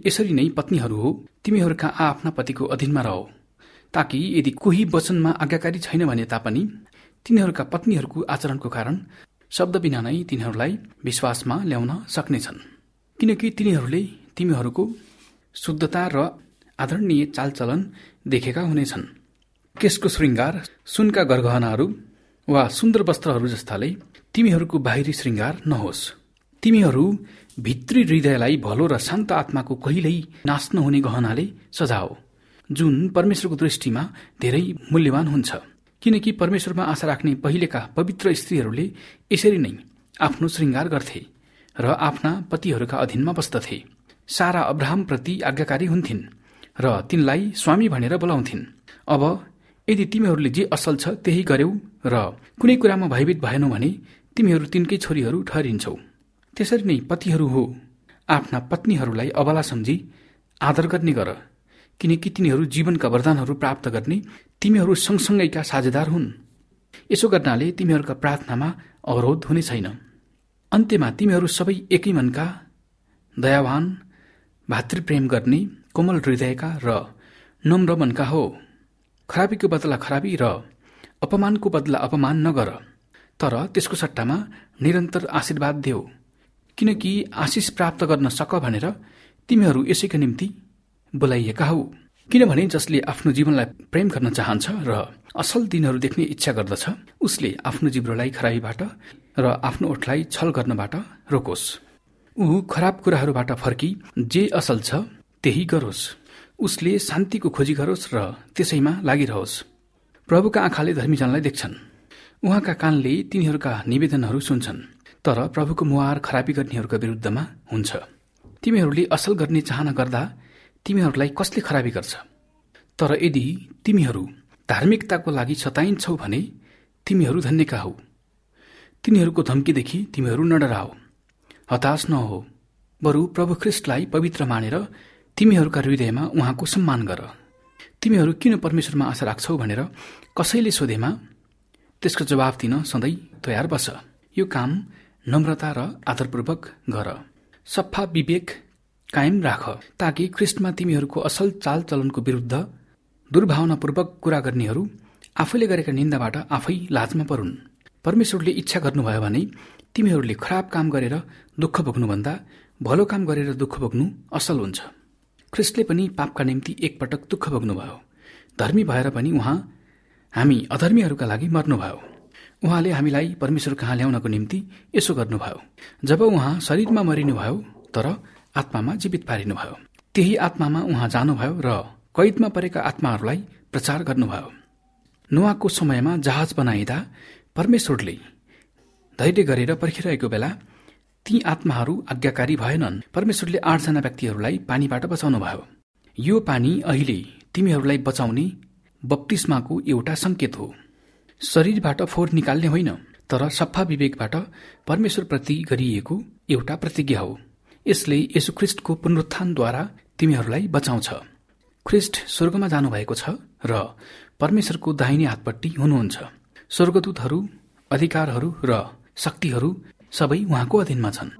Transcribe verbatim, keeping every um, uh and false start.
यसरी नै पत्नीहरू हो, तिमीहरूका आफ्ना पतिको अधीनमा रह, ताकि यदि कोही वचनमा आज्ञाकारी छैन भने तापनि तिनीहरूका पत्नीहरूको आचरणको कारण शब्द बिना नै तिनीहरूलाई विश्वासमा ल्याउन सक्नेछन्, किनकि तिनीहरूले तिमीहरूको शुद्धता र आदरणीय चालचलन देखेका हुनेछन्। केशको श्रृङ्गार, सुनका गरगहनाहरू वा सुन्दर वस्त्रहरू जस्ताले तिमीहरूको बाहिरी श्रृङ्गार नहोस्। तिमीहरू भित्री हृदयलाई भलो र शान्त आत्माको कहिल्यै नाश नहुने गहनाले सजाओ, जुन परमेश्वरको दृष्टिमा धेरै मूल्यवान हुन्छ, किनकि परमेश्वरमा आशा राख्ने पहिलेका पवित्र स्त्रीहरूले यसरी नै आफ्नो श्रृङ्गार गर्थे र आफ्ना पतिहरूका अधीनमा बस्दथे। सारा अब्राहमप्रति आज्ञाकारी हुन्थिन् र तिनलाई स्वामी भनेर बोलाउँथिन्। अब यदि तिमीहरूले जे असल छ त्यही गर्यौ र कुनै कुरामा भयभीत भएनौ भने तिमीहरू तिनकै छोरीहरू ठहरिन्छौ। त्यसरी नै पतिहरू हो, आफ्ना पत्नीहरूलाई अबला सम्झी आदर गर्ने गर, किनकि तिनीहरू जीवनका वरदानहरू प्राप्त गर्ने तिमीहरू सँगसँगैका साझेदार हुन्। यसो गर्नाले तिमीहरूका प्रार्थनामा अवरोध हुने छैन। अन्त्यमा तिमीहरू सबै एकै मनका, दयावान, भातृप्रेम गर्ने, कोमल हृदयका र नम्र मनका हो। खराबीको बदला खराबी र अपमानको बदला अपमान नगर, तर त्यसको सट्टामा निरन्तर आशीर्वाद देऊ, किनकि आशिष प्राप्त गर्न सक भनेर तिमीहरू यसैका निम्ति बोलाइएका हौ। किनभने जसले आफ्नो जीवनलाई प्रेम गर्न चाहन्छ र असल दिनहरू देख्ने इच्छा गर्दछ, उसले आफ्नो जिब्रोलाई खराबीबाट र आफ्नो ओठलाई छल गर्नबाट रोकोस्। ऊ खराब कुराहरूबाट फर्की जे असल छ त्यही गरोस्। उसले शान्तिको खोजी गरोस् र त्यसैमा लागिरहोस्। प्रभुका आँखाले धर्मीजनलाई देख्छन्, उहाँका कानले तिनीहरूका निवेदनहरू सुन्छन्, तर प्रभुको मुहार खराबी गर्नेहरूका विरुद्धमा हुन्छ। तिमीहरूले असल गर्ने चाहना गर्दा तिमीहरूलाई कसले खराबी गर्छ? तर यदि तिमीहरू धार्मिकताको लागि सताइन्छौ भने तिमीहरू धन्यका हौ। तिनीहरूको धम्कीदेखि तिमीहरू नडराओ, हताश नहो, बरु प्रभु ख्रीष्टलाई पवित्र मानेर तिमीहरूका हृदयमा उहाँको सम्मान गर। तिमीहरू किन परमेश्वरमा आशा राख्छौ भनेर कसैले सोधेमा त्यसको जवाफ दिन सधैँ तयार बस। यो काम नम्रता र आदरपूर्वक गर। सफा विवेक कायम राख, ताकि ख्रीष्टमा तिमीहरूको असल चालचलनको विरुद्ध दुर्भावनापूर्वक कुरा गर्नेहरू आफैले गरेका निन्दाबाट आफै लाजमा परुन्। परमेश्वरले इच्छा गर्नुभयो भने तिमीहरूले खराब काम गरेर दुःख भोग्नुभन्दा भलो काम गरेर दुःख भोग्नु असल हुन्छ। ख्रीष्टले पनि पापका निम्ति एकपटक दुःख भोग्नुभयो, धर्मी भएर पनि उहाँ हामी अधर्मीहरूका लागि मर्नुभयो। उहाँले हामीलाई परमेश्वर कहाँ ल्याउनको निम्ति यसो गर्नुभयो। जब उहाँ शरीरमा मरिनुभयो तर आत्मामा जीवित पारिनुभयो। त्यही आत्मामा उहाँ जानुभयो र कैदमा परेका आत्माहरूलाई प्रचार गर्नुभयो। नोआको समयमा जहाज बनाइदा परमेश्वरले धैर्य गरेर पर्खिरहेको बेला ती आत्माहरू आज्ञाकारी भएनन्। परमेश्वरले आठजना व्यक्तिहरूलाई पानीबाट बचाउनुभयो। यो पानी अहिले तिमीहरूलाई बचाउने बप्तिस्माको एउटा संकेत हो। शरीरबाट फोहोर निकाल्ने होइन, तर सफा विवेकबाट परमेश्वरप्रति गरिएको एउटा प्रतिज्ञा हो। यसले येशू ख्रीष्टको पुनरुत्थानद्वारा तिमीहरूलाई बचाउँछ। ख्रीष्ट स्वर्गमा जानुभएको छ र परमेश्वरको दाहिने हातपट्टि हुनुहुन्छ। स्वर्गदूतहरू, अधिकारहरू र शक्तिहरू सबै उहाँको अधीनमा छन्।